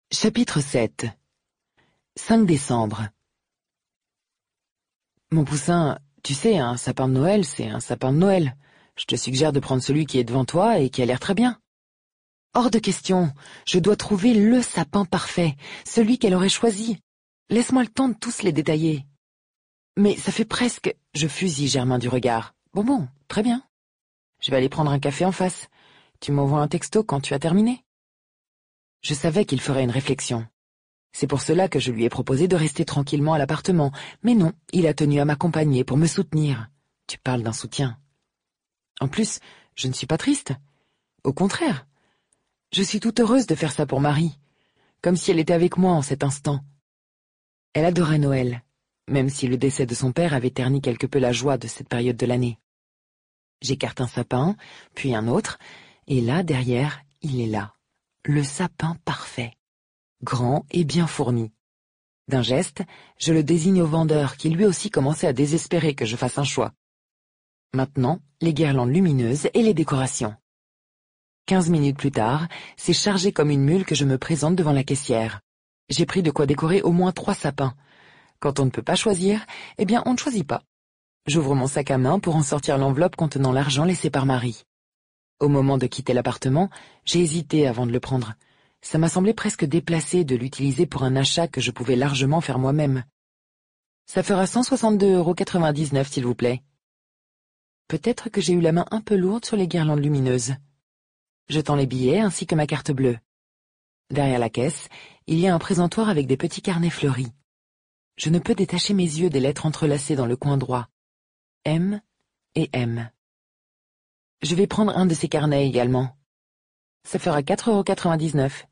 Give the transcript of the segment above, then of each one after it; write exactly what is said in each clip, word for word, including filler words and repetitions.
Chapitre sept. cinq décembre. Mon poussin, tu sais, un sapin de Noël, c'est un sapin de Noël. Je te suggère de prendre celui qui est devant toi et qui a l'air très bien. Hors de question, je dois trouver le sapin parfait, celui qu'elle aurait choisi. Laisse-moi le temps de tous les détailler. Mais ça fait presque... Je fusille Germain du regard. Bon bon, très bien. Je vais aller prendre un café en face. Tu m'envoies un texto quand tu as terminé. Je savais qu'il ferait une réflexion. C'est pour cela que je lui ai proposé de rester tranquillement à l'appartement, mais non, il a tenu à m'accompagner pour me soutenir. Tu parles d'un soutien. En plus, je ne suis pas triste. Au contraire. Je suis toute heureuse de faire ça pour Marie, comme si elle était avec moi en cet instant. Elle adorait Noël, même si le décès de son père avait terni quelque peu la joie de cette période de l'année. J'écarte un sapin, puis un autre, et là, derrière, il est là. Le sapin parfait. Grand et bien fourni. D'un geste, je le désigne au vendeur qui lui aussi commençait à désespérer que je fasse un choix. Maintenant, les guirlandes lumineuses et les décorations. Quinze minutes plus tard, c'est chargé comme une mule que je me présente devant la caissière. J'ai pris de quoi décorer au moins trois sapins. Quand on ne peut pas choisir, eh bien on ne choisit pas. J'ouvre mon sac à main pour en sortir l'enveloppe contenant l'argent laissé par Marie. Au moment de quitter l'appartement, j'ai hésité avant de le prendre. Ça m'a semblé presque déplacé de l'utiliser pour un achat que je pouvais largement faire moi-même. Ça fera cent soixante-deux euros quatre-vingt-dix-neuf, s'il vous plaît. Peut-être que j'ai eu la main un peu lourde sur les guirlandes lumineuses. Je tends les billets ainsi que ma carte bleue. Derrière la caisse, il y a un présentoir avec des petits carnets fleuris. Je ne peux détacher mes yeux des lettres entrelacées dans le coin droit. M et M. Je vais prendre un de ces carnets également. Ça fera quatre euros quatre-vingt-dix-neuf.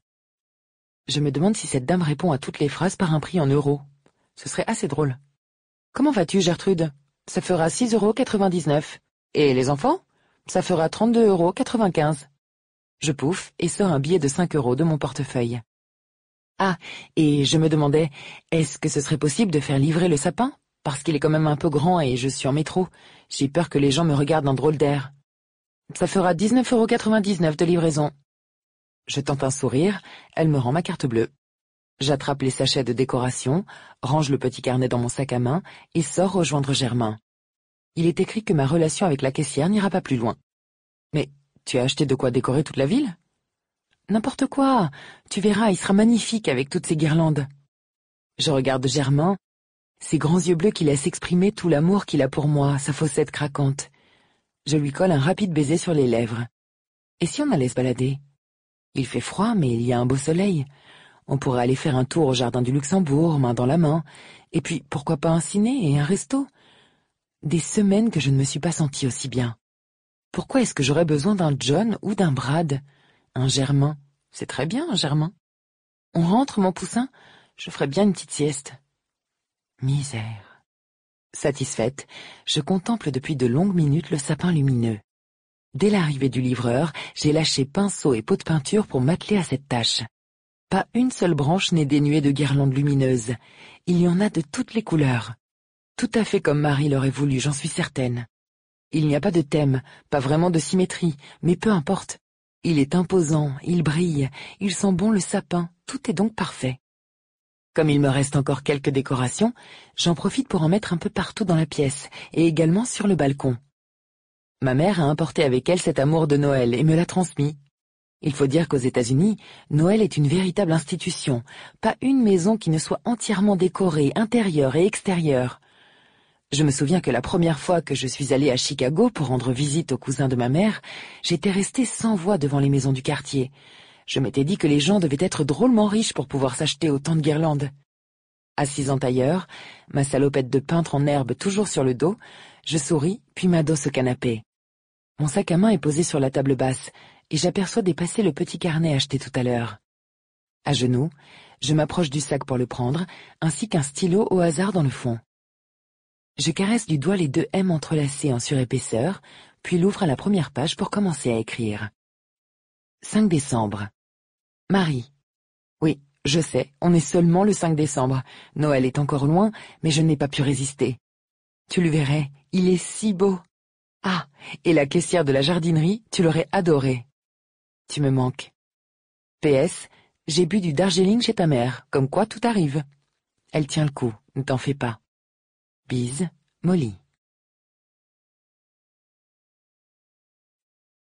Je me demande si cette dame répond à toutes les phrases par un prix en euros. Ce serait assez drôle. Comment vas-tu, Gertrude? Ça fera six euros quatre-vingt-dix-neuf. Et les enfants? Ça fera trente-deux euros quatre-vingt-quinze. Je pouffe et sors un billet de cinq euros de mon portefeuille. Ah, et je me demandais, est-ce que ce serait possible de faire livrer le sapin? Parce qu'il est quand même un peu grand et je suis en métro. J'ai peur que les gens me regardent d'un drôle d'air. Ça fera dix-neuf euros quatre-vingt-dix-neuf de livraison. Je tente un sourire, elle me rend ma carte bleue. J'attrape les sachets de décoration, range le petit carnet dans mon sac à main et sors rejoindre Germain. Il est écrit que ma relation avec la caissière n'ira pas plus loin. Mais tu as acheté de quoi décorer toute la ville? N'importe quoi, tu verras, il sera magnifique avec toutes ces guirlandes. Je regarde Germain, ses grands yeux bleus qui laissent exprimer tout l'amour qu'il a pour moi, sa fossette craquante. Je lui colle un rapide baiser sur les lèvres. Et si on allait se balader? Il fait froid, mais il y a un beau soleil. On pourrait aller faire un tour au jardin du Luxembourg, main dans la main. Et puis, pourquoi pas un ciné et un resto? Des semaines que je ne me suis pas sentie aussi bien. Pourquoi est-ce que j'aurais besoin d'un John ou d'un Brad? Un Germain. C'est très bien, un Germain. On rentre, mon poussin? Je ferais bien une petite sieste. Misère. Satisfaite, je contemple depuis de longues minutes le sapin lumineux. Dès l'arrivée du livreur, j'ai lâché pinceau et pot de peinture pour m'atteler à cette tâche. Pas une seule branche n'est dénuée de guirlandes lumineuses. Il y en a de toutes les couleurs. Tout à fait comme Marie l'aurait voulu, j'en suis certaine. Il n'y a pas de thème, pas vraiment de symétrie, mais peu importe. Il est imposant, il brille, il sent bon le sapin, tout est donc parfait. Comme il me reste encore quelques décorations, j'en profite pour en mettre un peu partout dans la pièce, et également sur le balcon. Ma mère a importé avec elle cet amour de Noël et me l'a transmis. Il faut dire qu'aux États-Unis, Noël est une véritable institution, pas une maison qui ne soit entièrement décorée, intérieure et extérieure. Je me souviens que la première fois que je suis allée à Chicago pour rendre visite aux cousins de ma mère, j'étais restée sans voix devant les maisons du quartier. Je m'étais dit que les gens devaient être drôlement riches pour pouvoir s'acheter autant de guirlandes. Assise en tailleur, ma salopette de peintre en herbe toujours sur le dos, je souris, puis m'adosse au canapé. Mon sac à main est posé sur la table basse, et j'aperçois dépasser le petit carnet acheté tout à l'heure. À genoux, je m'approche du sac pour le prendre, ainsi qu'un stylo au hasard dans le fond. Je caresse du doigt les deux M entrelacés en surépaisseur, puis l'ouvre à la première page pour commencer à écrire. cinq décembre. Marie. Oui, je sais, on est seulement le cinq décembre. Noël est encore loin, mais je n'ai pas pu résister. Tu le verrais, il est si beau. Ah, et la caissière de la jardinerie, tu l'aurais adorée. Tu me manques. P S. J'ai bu du Darjeeling chez ta mère, comme quoi tout arrive. Elle tient le coup, ne t'en fais pas. Bise, Molly.